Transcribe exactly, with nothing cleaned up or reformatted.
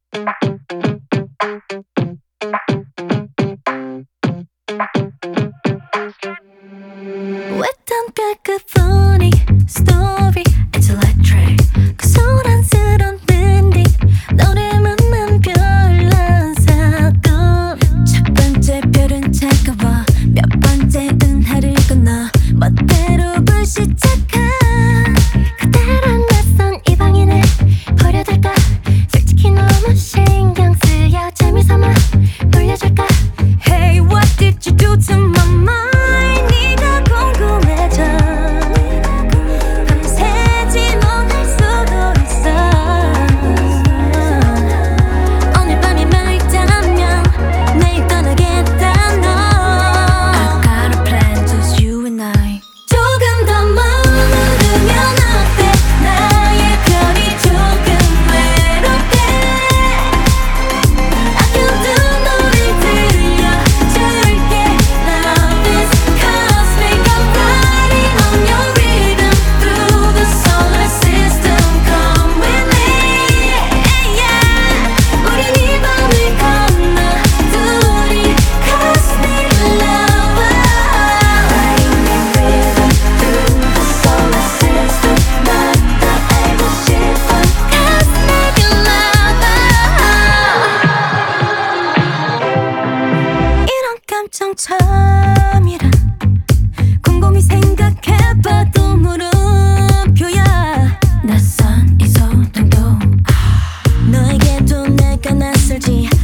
Wet cacophony story, it's electric. 그 소란스런 밴딩 너를 만난 별난 사건. 첫 번째 별은 차가워 몇 번째 은하를 건너 멋대로 불시착한 그대란 낯선 이 방인을 버려둘까. 솔직히 너무 신경 쓰여 재미삼아 놀려줄까. Hey, what did you do to my mind? 처음이란 곰곰이 생각해봐도 물음표야. 낯선 이 소동도 너에게도 내가 낯설지.